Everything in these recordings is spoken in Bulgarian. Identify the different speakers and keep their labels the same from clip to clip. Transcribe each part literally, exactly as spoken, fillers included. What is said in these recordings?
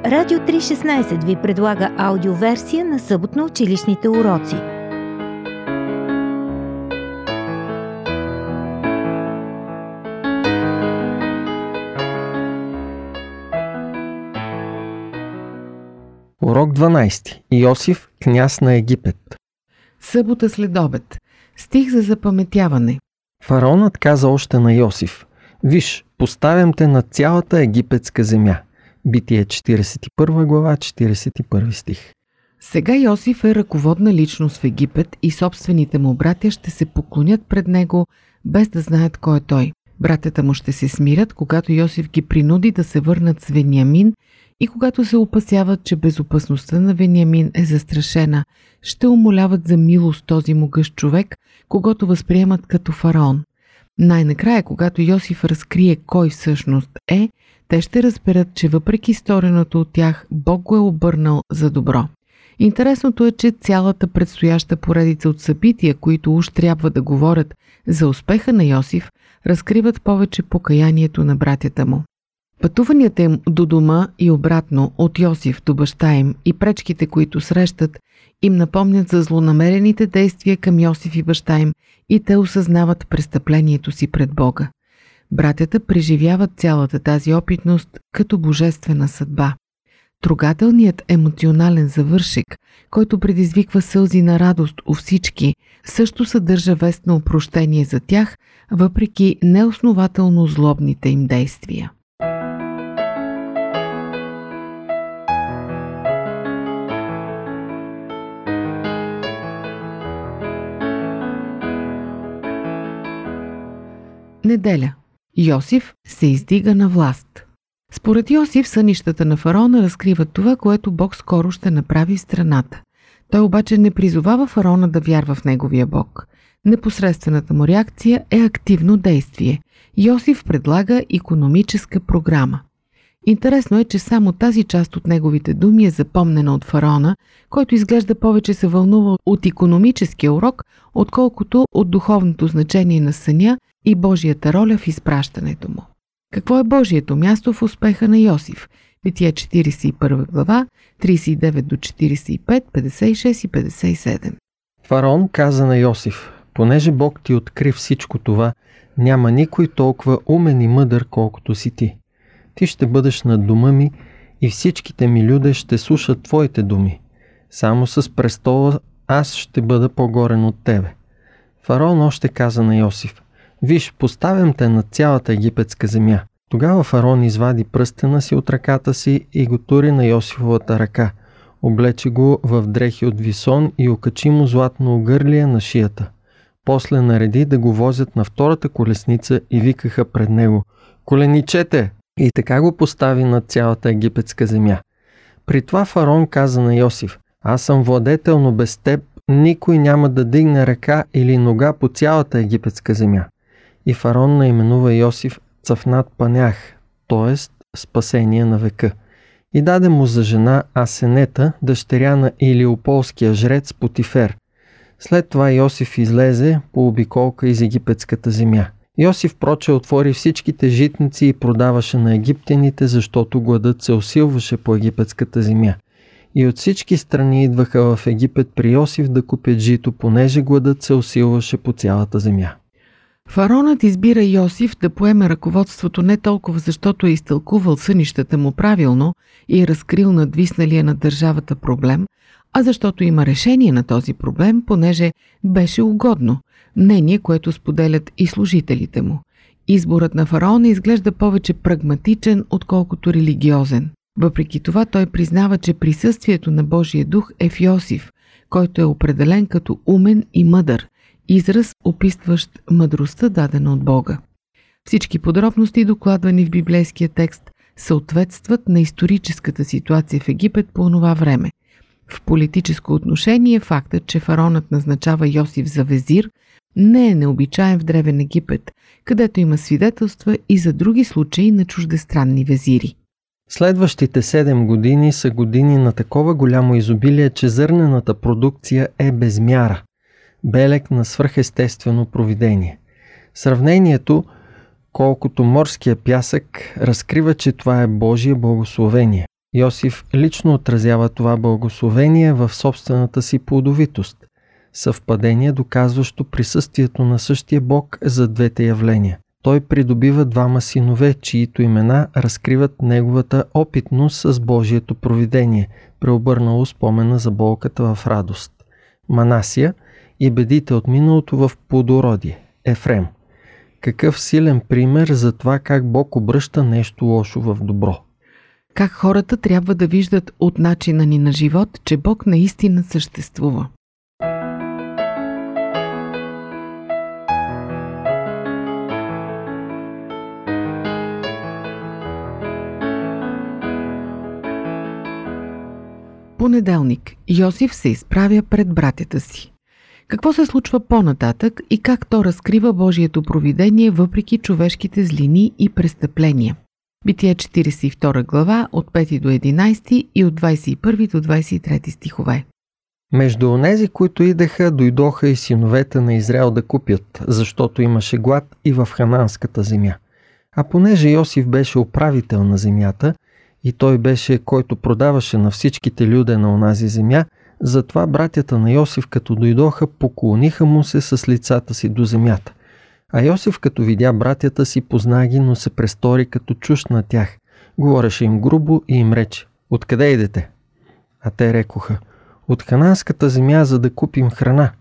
Speaker 1: Радио триста и шестнадесет ви предлага аудиоверсия на съботно-училищните уроци.
Speaker 2: Урок дванадесети. Йосиф, княз на Египет.
Speaker 3: Събота след обед. Стих за запаметяване.
Speaker 2: Фараонът каза още на Йосиф: „Виж, поставям те на цялата египетска земя.“ Битие четиридесет и първа глава, четиридесет и първи стих.
Speaker 3: Сега Йосиф е ръководна личност в Египет и собствените му братя ще се поклонят пред него, без да знаят кой е той. Братята му ще се смирят, когато Йосиф ги принуди да се върнат с Вениамин и когато се опасяват, че безопасността на Вениамин е застрашена, ще умоляват за милост този могъщ човек, когато възприемат като фараон. Най-накрая, когато Йосиф разкрие кой всъщност е, те ще разберат, че въпреки стореното от тях, Бог го е обърнал за добро. Интересното е, че цялата предстояща поредица от събития, които уж трябва да говорят за успеха на Йосиф, разкриват повече покаянието на братята му. Пътуванията им до дома и обратно от Йосиф до баща им и пречките, които срещат, им напомнят за злонамерените действия към Йосиф и баща им и те осъзнават престъплението си пред Бога. Братята преживяват цялата тази опитност като божествена съдба. Трогателният емоционален завършек, който предизвиква сълзи на радост у всички, също съдържа вест на опрощение за тях, въпреки неоснователно злобните им действия. Неделя. Йосиф се издига на власт. Според Йосиф, сънищата на фараона разкриват това, което Бог скоро ще направи в страната. Той обаче не призовава фараона да вярва в неговия Бог. Непосредствената му реакция е активно действие. Йосиф предлага икономическа програма. Интересно е, че само тази част от неговите думи е запомнена от фараона, който изглежда повече се вълнува от икономическия урок, отколкото от духовното значение на съня и Божията роля в изпращането му. Какво е Божието място в успеха на Йосиф? Битие четиридесет и първа глава, тридесет и девет до четиридесет и пет, петдесет и шест и петдесет и седем.
Speaker 2: Фараон каза на Йосиф: „Понеже Бог ти откри всичко това, няма никой толкова умен и мъдър, колкото си ти. Ти ще бъдеш над дома ми и всичките ми люде ще слушат твоите думи. Само с престола аз ще бъда по-горен от тебе.“ Фараон още каза на Йосиф: „Виж, поставям те на цялата египетска земя.“ Тогава фараон извади пръстена си от ръката си и го тури на Йосифовата ръка. Облече го в дрехи от висон и окачи му златно огърлие на шията. После нареди да го возят на втората колесница и викаха пред него: „Коленичете!“ И така го постави над цялата египетска земя. При това фараон каза на Йосиф: „Аз съм владетел, но без теб никой няма да дигне ръка или нога по цялата египетска земя.“ И фараон наименува Йосиф Цафнат Панях, т.е. спасение на века. И даде му за жена Асенета, дъщеря на илиополския жрец Потифер. След това Йосиф излезе по обиколка из египетската земя. Йосиф проче отвори всичките житници и продаваше на египтяните, защото гладът се усилваше по египетската земя. И от всички страни идваха в Египет при Йосиф да купят жито, понеже гладът се усилваше по цялата земя.
Speaker 3: Фараонът избира Йосиф да поеме ръководството не толкова защото е изтълкувал сънищата му правилно и е разкрил надвисналия над държавата проблем, а защото има решение на този проблем, понеже беше угодно, мнение, което споделят и служителите му. Изборът на фараона изглежда повече прагматичен, отколкото религиозен. Въпреки това той признава, че присъствието на Божия дух е в Йосиф, който е определен като умен и мъдър, израз, описващ мъдростта, дадена от Бога. Всички подробности, докладвани в библейския текст, съответстват на историческата ситуация в Египет по онова време. В политическо отношение фактът, че фараонът назначава Йосиф за везир, не е необичаен в древен Египет, където има свидетелства и за други случаи на чуждестранни везири.
Speaker 2: Следващите седем години са години на такова голямо изобилие, че зърнената продукция е без мяра. Белег на свръхестествено провидение. Сравнението, колкото морския пясък, разкрива, че това е Божие благословение. Йосиф лично отразява това благословение в собствената си плодовитост. Съвпадение, доказващо присъствието на същия Бог за двете явления. Той придобива двама синове, чието имена разкриват неговата опитност с Божието провидение, преобърнало спомена за болката в радост. Манасия и бедите от миналото в плодородие. Ефрем. Какъв силен пример за това как Бог обръща нещо лошо в добро.
Speaker 3: Как хората трябва да виждат от начина ни на живот, че Бог наистина съществува. Понеделник. Йосиф се изправя пред братята си. Какво се случва по-нататък и как то разкрива Божието провидение въпреки човешките злини и престъпления? Битие четиридесет и втора глава от пети до единадесети и от двадесет и първи до двадесет и трети стихове.
Speaker 2: Между онези, които идеха, дойдоха и синовете на Израел да купят, защото имаше глад и в хананската земя. А понеже Йосиф беше управител на земята, и той беше, който продаваше на всичките люде на онази земя, затова братята на Йосиф, като дойдоха, поклониха му се с лицата си до земята. А Йосиф, като видя братята си, позна ги, но се престори като чужд на тях. Говореше им грубо и им рече: "Откъде идете?" А те рекоха: "От хананската земя, за да купим храна."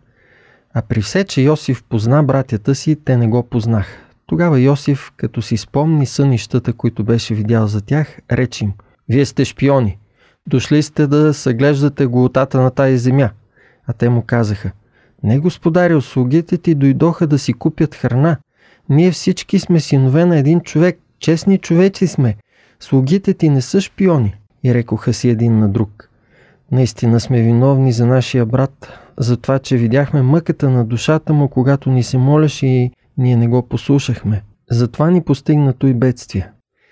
Speaker 2: А при все, че Йосиф позна братята си, те не го познаха. Тогава Йосиф, като си спомни сънищата, които беше видял за тях, рече им: "Вие сте шпиони. Дошли сте да съглеждате голотата на тази земя." А те му казаха: "Не, господарю, слугите ти дойдоха да си купят храна. Ние всички сме синове на един човек, честни човеци сме. Слугите ти не са шпиони." И рекоха си един на друг: "Наистина сме виновни за нашия брат, за това, че видяхме мъката на душата му, когато ни се молеше и ние не го послушахме. Затова ни постигнато и бедствие."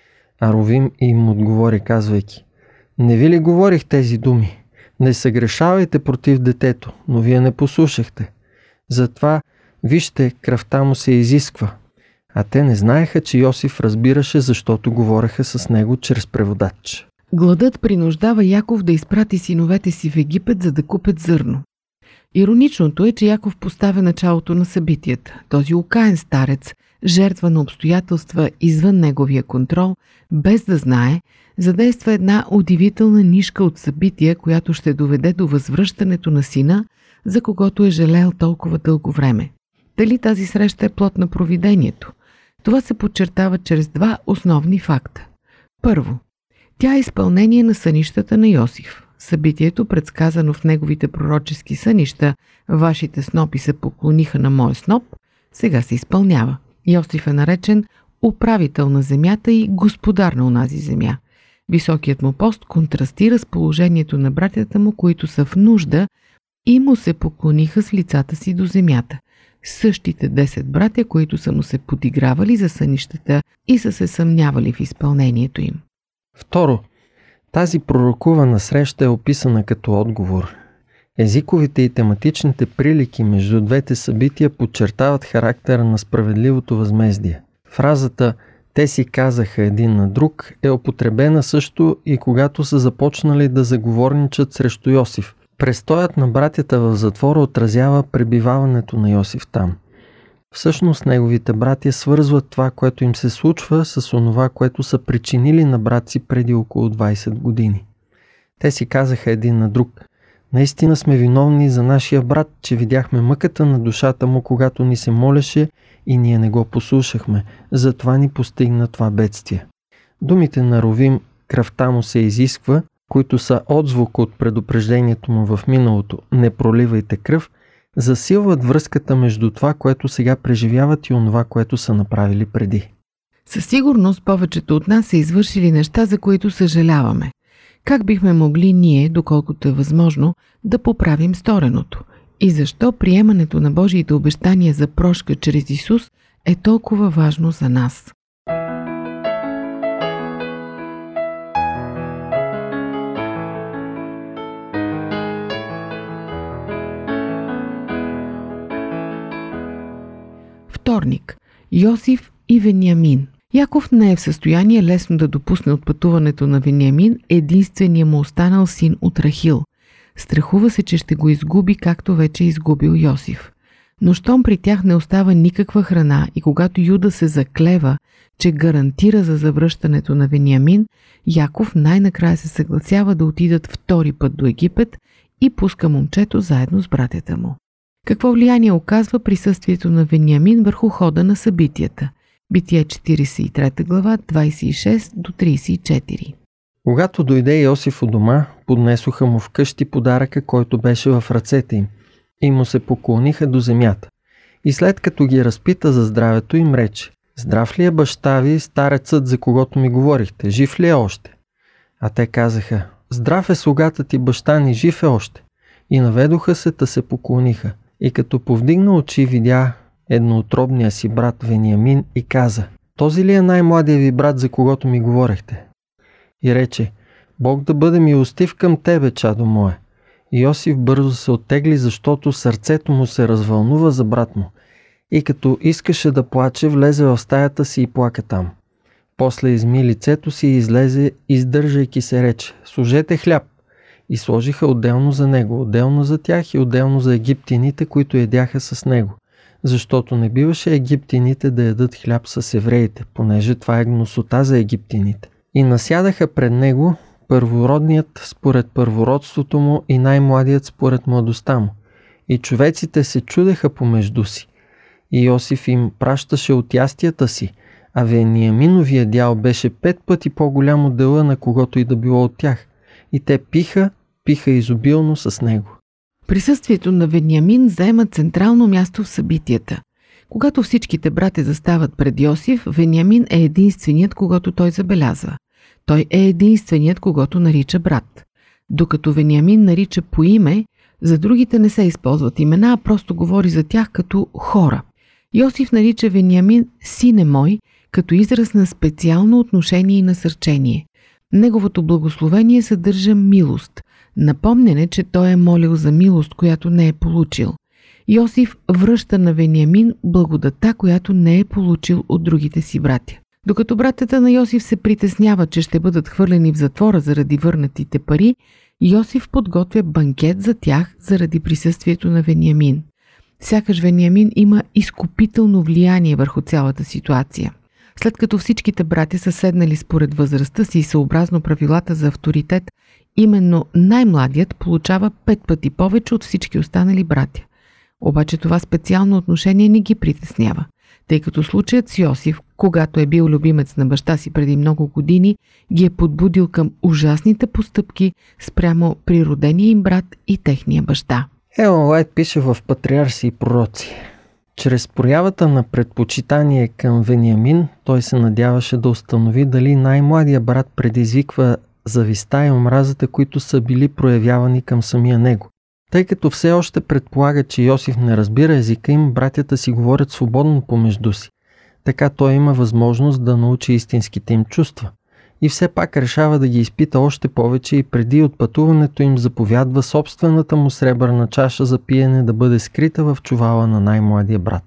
Speaker 2: А Ровим им отговори, казвайки: "Не ви ли говорих тези думи? Не съгрешавайте против детето, но вие не послушахте. Затова, вижте, кръвта му се изисква." А те не знаеха, че Йосиф разбираше, защото говореха с него чрез преводач.
Speaker 3: Гладът принуждава Яков да изпрати синовете си в Египет, за да купят зърно. Ироничното е, че Яков поставя началото на събитията. Този окаен старец, жертва на обстоятелства извън неговия контрол, без да знае, задейства една удивителна нишка от събития, която ще доведе до възвръщането на сина, за когото е жалел толкова дълго време. Дали тази среща е плод на провидението? Това се подчертава чрез два основни факта. Първо, тя е изпълнение на сънищата на Йосиф. Събитието, предсказано в неговите пророчески сънища: "Вашите снопи се поклониха на моя сноп", сега се изпълнява. Йосиф е наречен управител на земята и господар на онази земя. Високият му пост контрастира с положението на братята му, които са в нужда и му се поклониха с лицата си до земята. Същите десет братя, които са му се подигравали за сънищата и са се съмнявали в изпълнението им.
Speaker 2: Второ, тази пророкувана среща е описана като отговор. Езиковите и тематичните прилики между двете събития подчертават характера на справедливото възмездие. Фразата "те си казаха един на друг" е употребена също и когато са започнали да заговорничат срещу Йосиф. Престоят на братята в затвора отразява пребиваването на Йосиф там. Всъщност неговите братя свързват това, което им се случва, с онова, което са причинили на брат си преди около двадесет години. Те си казаха един на друг: "Наистина сме виновни за нашия брат, че видяхме мъката на душата му, когато ни се молеше и ние не го послушахме. Затова ни постигна това бедствие." Думите на Ровим "кръвта му се изисква", които са отзвук от предупреждението му в миналото "не проливайте кръв", засилват връзката между това, което сега преживяват, и онова, което са направили преди.
Speaker 3: Със сигурност повечето от нас са извършили неща, за които съжаляваме. Как бихме могли ние, доколкото е възможно, да поправим стореното? И защо приемането на Божиите обещания за прошка чрез Исус е толкова важно за нас? Вторник. Йосиф и Вениамин. Яков не е в състояние лесно да допусне от пътуването на Вениамин единствения му останал син от Рахил. Страхува се, че ще го изгуби, както вече е изгубил Йосиф. Но щом при тях не остава никаква храна и когато Юда се заклева, че гарантира за завръщането на Вениамин, Яков най-накрая се съгласява да отидат втори път до Египет и пуска момчето заедно с братята му. Какво влияние оказва присъствието на Вениамин върху хода на събитията? Битие четиридесет и трета глава, двадесет и шест до тридесет и четири.
Speaker 2: Когато дойде Йосиф у дома, поднесоха му вкъщи подаръка, който беше в ръцете им, и му се поклониха до земята. И след като ги разпита за здравето им, рече: „Здрав ли е баща ви, старецът, за когото ми говорихте? Жив ли е още?“ А те казаха: „Здрав е слугата ти баща ни, жив е още.“ И наведоха се, та се поклониха. И като повдигна очи, видя едноутробния си брат Вениамин и каза: „Този ли е най-младия ви брат, за когото ми говорехте?“ И рече: „Бог да бъде милостив към тебе, чадо мое.“ И Йосиф бързо се оттегли, защото сърцето му се развълнува за брат му. И като искаше да плаче, влезе в стаята си и плака там. После изми лицето си и излезе, издържайки се, рече: „Сложете хляб.“ И сложиха отделно за него, отделно за тях и отделно за египтяните, които ядяха с него. Защото не биваше египтяните да ядат хляб с евреите, понеже това е гнусота за египтяните. И насядаха пред него първородният според първородството му и най-младият според младостта му. И човеците се чудеха помежду си. И Йосиф им пращаше от ястията си, а Вениаминовия дял беше пет пъти по-голям от дела на когото и да било от тях. И те пиха, пиха изобилно с него.
Speaker 3: Присъствието на Вениамин заема централно място в събитията. Когато всичките братя застават пред Йосиф, Вениамин е единственият, когато той забелязва. Той е единственият, когато нарича брат. Докато Вениамин нарича по име, за другите не се използват имена, а просто говори за тях като хора. Йосиф нарича Вениамин сине мой, като израз на специално отношение и насърчение. Неговото благословение съдържа милост, напомняне, че той е молил за милост, която не е получил. Йосиф връща на Вениамин благодата, която не е получил от другите си братя. Докато братята на Йосиф се притесняват, че ще бъдат хвърлени в затвора заради върнатите пари, Йосиф подготвя банкет за тях заради присъствието на Вениамин. Сякаш Вениамин има изкупително влияние върху цялата ситуация. След като всичките братя са седнали според възрастта си и съобразно правилата за авторитет, именно най-младият получава пет пъти повече от всички останали братя. Обаче това специално отношение не ги притеснява, тъй като случаят с Йосиф, когато е бил любимец на баща си преди много години, ги е подбудил към ужасните постъпки спрямо природения им брат и техния баща.
Speaker 2: Елън Уайт пише в Патриарси и пророци: „Чрез проявата на предпочитание към Вениамин, той се надяваше да установи дали най-младия брат предизвиква зависта и омразата, които са били проявявани към самия него. Тъй като все още предполага, че Йосиф не разбира езика им, братята си говорят свободно помежду си. Така той има възможност да научи истинските им чувства. И все пак решава да ги изпита още повече и преди отпътуването им заповядва собствената му сребърна чаша за пиене да бъде скрита в чувала на най-младия брат.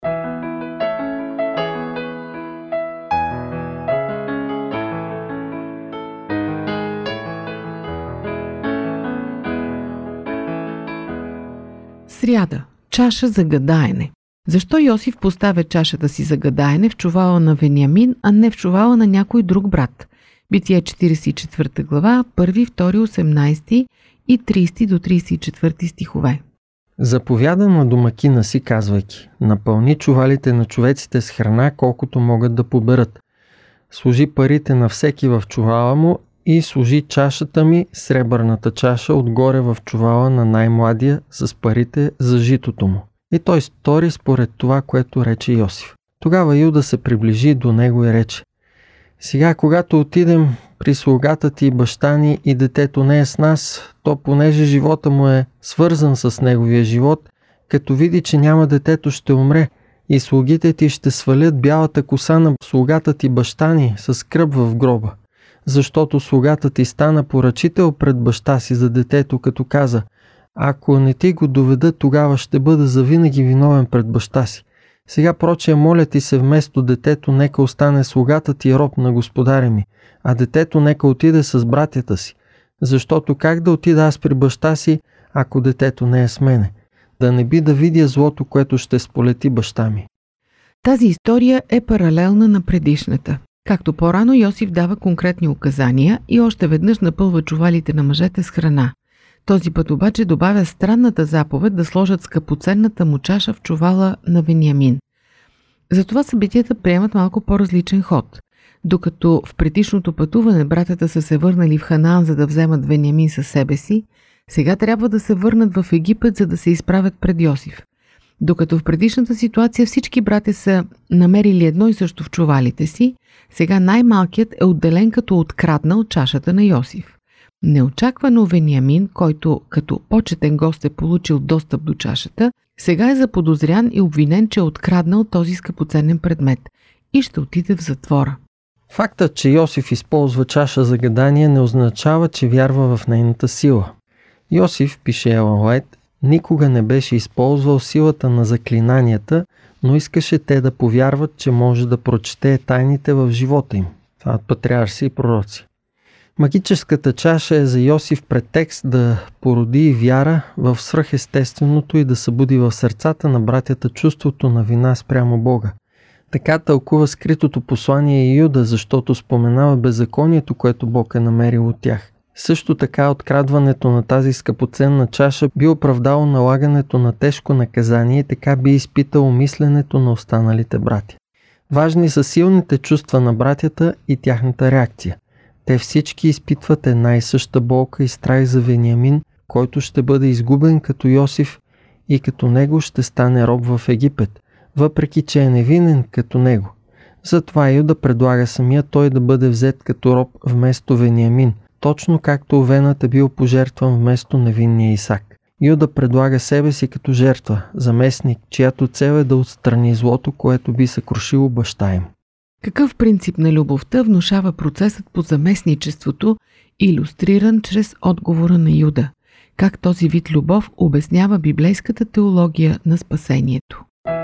Speaker 3: Сряда. Чаша за гадаене. Защо Йосиф поставя чашата си за гадаене в чувала на Вениамин, а не в чувала на някой друг брат? Битие четиридесет и четвърта глава, първи, втори, осемнадесети и тридесети до тридесет и четвърти стихове.
Speaker 2: Заповяда на домакина си, казвайки: „Напълни чувалите на човеците с храна, колкото могат да поберат. Сложи парите на всеки в чувала му и сложи чашата ми, сребърната чаша, отгоре в чувала на най-младия с парите за житото му.“ И той стори според това, което рече Йосиф. Тогава Юда се приближи до него и рече: „Сега, когато отидем при слугата ти, баща ни, и детето не е с нас, то понеже живота му е свързан с неговия живот, като види, че няма детето, ще умре, и слугите ти ще свалят бялата коса на слугата ти, баща ни, с скръб в гроба. Защото слугата ти стана поръчител пред баща си за детето, като каза: ако не ти го доведа, тогава ще бъда завинаги виновен пред баща си. Сега прочее, моля ти се, вместо детето нека остане слугата ти роб на господаря ми, а детето нека отиде с братята си, защото как да отида аз при баща си, ако детето не е с мене? Да не би да видя злото, което ще сполети баща ми.
Speaker 3: Тази история е паралелна на предишната. Както по-рано, Йосиф дава конкретни указания и още веднъж напълва чувалите на мъжете с храна. Този път обаче добавя странната заповед да сложат скъпоценната му чаша в чувала на Вениамин. Затова събитията приемат малко по-различен ход. Докато в предишното пътуване братята са се върнали в Ханаан, за да вземат Вениамин със себе си, сега трябва да се върнат в Египет, за да се изправят пред Йосиф. Докато в предишната ситуация всички братя са намерили едно и също в чувалите си, сега най-малкият е отделен като откраднал чашата на Йосиф. Неочаквано Вениамин, който като почетен гост е получил достъп до чашата, сега е заподозрян и обвинен, че е откраднал този скъпоценен предмет и ще отиде в затвора.
Speaker 2: Фактът, че Йосиф използва чаша за гадание, не означава, че вярва в нейната сила. Йосиф, пише Елън Уайт, никога не беше използвал силата на заклинанията, но искаше те да повярват, че може да прочете тайните в живота им. Това от патриарси и пророци. Магическата чаша е за Йосиф претекст да породи вяра в свръхестественото и да събуди в сърцата на братята чувството на вина спрямо Бога. Така тълкува скритото послание и Юда, защото споменава беззаконието, което Бог е намерил от тях. Също така открадването на тази скъпоценна чаша би оправдало налагането на тежко наказание и така би изпитало мисленето на останалите братя. Важни са силните чувства на братята и тяхната реакция. Те всички изпитват една и съща болка и страх за Вениамин, който ще бъде изгубен като Йосиф и като него ще стане роб в Египет, въпреки че е невинен като него. Затова Юда предлага самия той да бъде взет като роб вместо Вениамин, точно както овенът е бил пожертван вместо невинния Исак. Юда предлага себе си като жертва, заместник, чиято цел е да отстрани злото, което би съкрушило баща им.
Speaker 3: Какъв принцип на любовта внушава процесът по заместничеството, илюстриран чрез отговора на Юда? Как този вид любов обяснява библейската теология на спасението?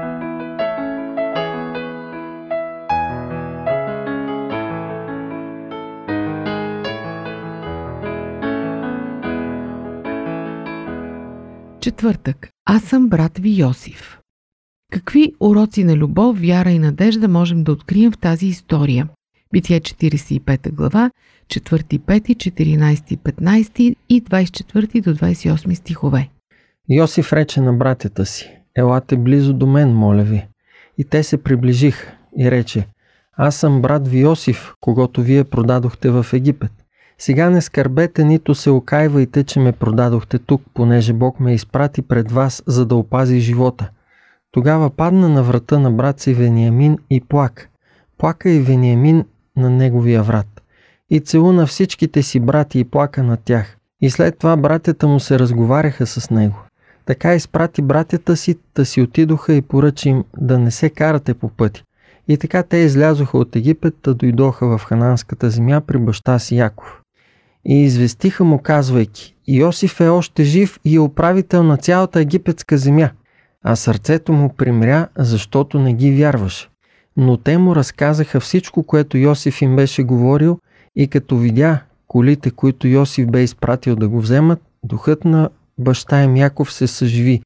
Speaker 3: Четвъртък. Аз съм брат ви Йосиф. Какви уроци на любов, вяра и надежда можем да открием в тази история? Битие четиридесет и пета глава, четвърти, пети, четиринайсети, петнайсети и двайсет и четвърти до двайсет и осми стихове.
Speaker 2: Йосиф рече на братята си: елате близо до мен, моля ви. И те се приближиха и рече: аз съм брат ви Йосиф, когото вие продадохте в Египет. Сега не скърбете, нито се окайвайте, че ме продадохте тук, понеже Бог ме изпрати пред вас, за да опази живота. Тогава падна на врата на брат си Вениамин и плака. Плака и Вениамин на неговия врат. И целуна всичките си брати и плака над тях. И след това братята му се разговаряха с него. Така изпрати братята си, да си отидоха и поръчи им да не се карате по пъти. И така те излязоха от Египет, да дойдоха в хананската земя при баща си Яков. И известиха му, казвайки: Йосиф е още жив и е управител на цялата египетска земя. А сърцето му примря, защото не ги вярваше. Но те му разказаха всичко, което Йосиф им беше говорил, и като видя колите, които Йосиф бе изпратил да го вземат, духът на баща им Яков се съживи.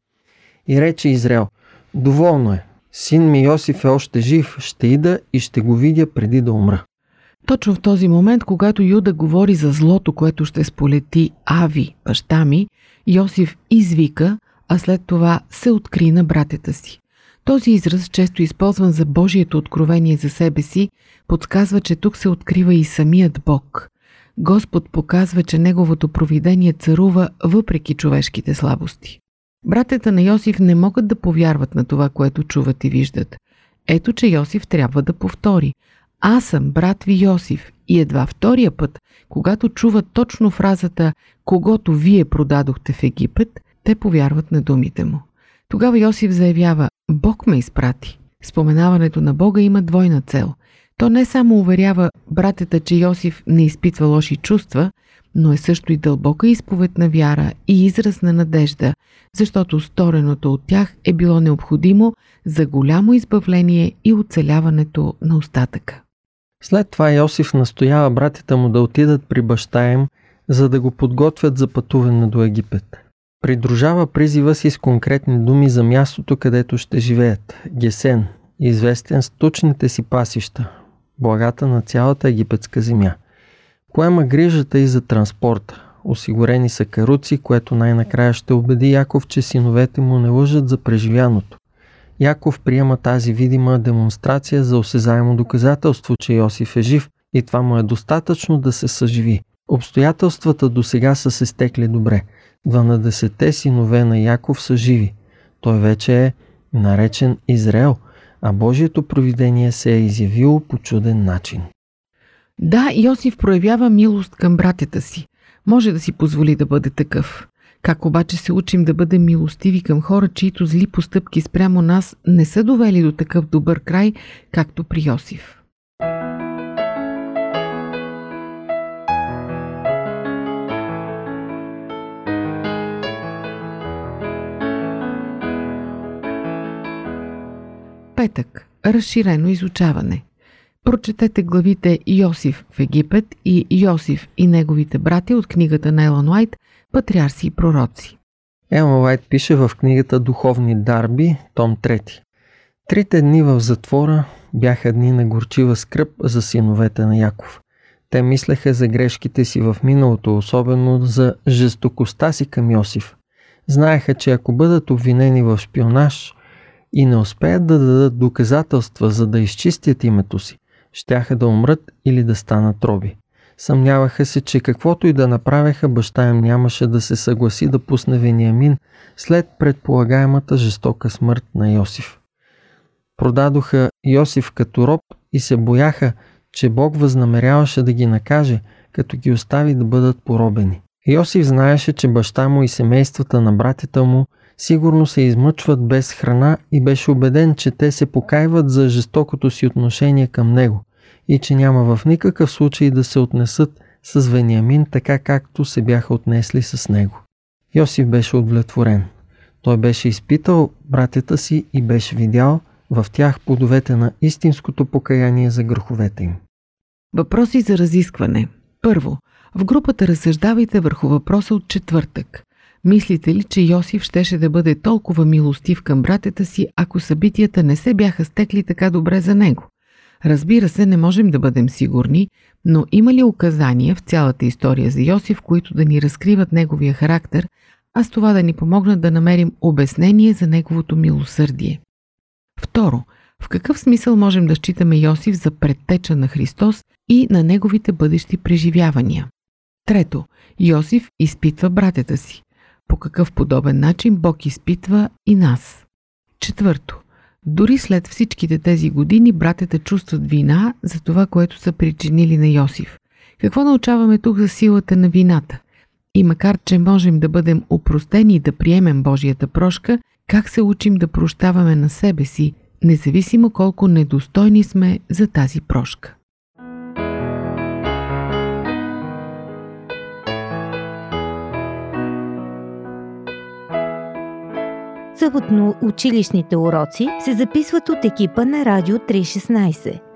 Speaker 2: И рече Израел: доволно е, син ми Йосиф е още жив, ще ида и ще го видя преди да умра.
Speaker 3: Точно в този момент, когато Юда говори за злото, което ще сполети Ави, баща ми, Йосиф извика, а след това се откри на братята си. Този израз, често използван за Божието откровение за себе си, подсказва, че тук се открива и самият Бог. Господ показва, че неговото провидение царува въпреки човешките слабости. Братята на Йосиф не могат да повярват на това, което чуват и виждат. Ето, че Йосиф трябва да повтори: аз съм брат ви Йосиф. И едва втория път, когато чуват точно фразата «Когото вие продадохте в Египет», те повярват на думите му. Тогава Йосиф заявява: Бог ме изпрати. Споменаването на Бога има двойна цел. То не само уверява братята, че Йосиф не изпитва лоши чувства, но е също и дълбока изповед на вяра и израз на надежда, защото стореното от тях е било необходимо за голямо избавление и оцеляването на остатъка.
Speaker 2: След това Йосиф настоява братята му да отидат при баща им, за да го подготвят за пътуване до Египет. Придружава призива си с конкретни думи за мястото, където ще живеят – Гесен, известен с тучните си пасища, благата на цялата египетска земя. Поема грижата и за транспорта. Осигурени са каруци, което най-накрая ще убеди Яков, че синовете му не лъжат за преживяното. Яков приема тази видима демонстрация за осезаемо доказателство, че Йосиф е жив и това му е достатъчно да се съживи. Обстоятелствата досега са се стекли добре. дванадесетте синове на Яков са живи. Той вече е наречен Израел, а Божието провидение се е изявило по чуден начин.
Speaker 3: Да, Йосиф проявява милост към братята си. Може да си позволи да бъде такъв. Как обаче се учим да бъдем милостиви към хора, чието зли постъпки спрямо нас не са довели до такъв добър край, както при Йосиф? Петък. Разширено изучаване. Прочетете главите Йосиф в Египет и Йосиф и неговите братя от книгата на Елън Уайт «Патриарси и пророци».
Speaker 2: Елън Уайт пише в книгата «Духовни дарби», том трети. Трите дни в затвора бяха дни на горчива скръб за синовете на Яков. Те мислеха за грешките си в миналото, особено за жестокостта си към Йосиф. Знаеха, че ако бъдат обвинени в шпионаж и не успеят да дадат доказателства, за да изчистят името си, щяха да умрат или да станат роби. Съмняваха се, че каквото и да направеха, баща им нямаше да се съгласи да пусне Вениамин след предполагаемата жестока смърт на Йосиф. Продадоха Йосиф като роб и се бояха, че Бог възнамеряваше да ги накаже, като ги остави да бъдат поробени. Йосиф знаеше, че баща му и семействата на братята му сигурно се измъчват без храна и беше убеден, че те се покайват за жестокото си отношение към него и че няма в никакъв случай да се отнесат с Вениамин така, както се бяха отнесли с него. Йосиф беше удовлетворен. Той беше изпитал братята си и беше видял в тях плодовете на истинското покаяние за греховете им.
Speaker 3: Въпроси за разискване. Първо, в групата разсъждавайте върху въпроса от четвъртък. Мислите ли, че Йосиф щеше да бъде толкова милостив към братята си, ако събитията не се бяха стекли така добре за него? Разбира се, не можем да бъдем сигурни, но има ли указания в цялата история за Йосиф, които да ни разкриват неговия характер, а с това да ни помогнат да намерим обяснение за неговото милосърдие? Второ, в какъв смисъл можем да считаме Йосиф за предтеча на Христос и на неговите бъдещи преживявания? Трето, Йосиф изпитва братята си. По какъв подобен начин Бог изпитва и нас? Четвърто, дори след всичките тези години братята чувстват вина за това, което са причинили на Йосиф. Какво научаваме тук за силата на вината? И макар, че можем да бъдем опростени и да приемем Божията прошка, как се учим да прощаваме на себе си, независимо колко недостойни сме за тази прошка?
Speaker 1: Съботно училищните уроци се записват от екипа на Радио триста и шестнадесет.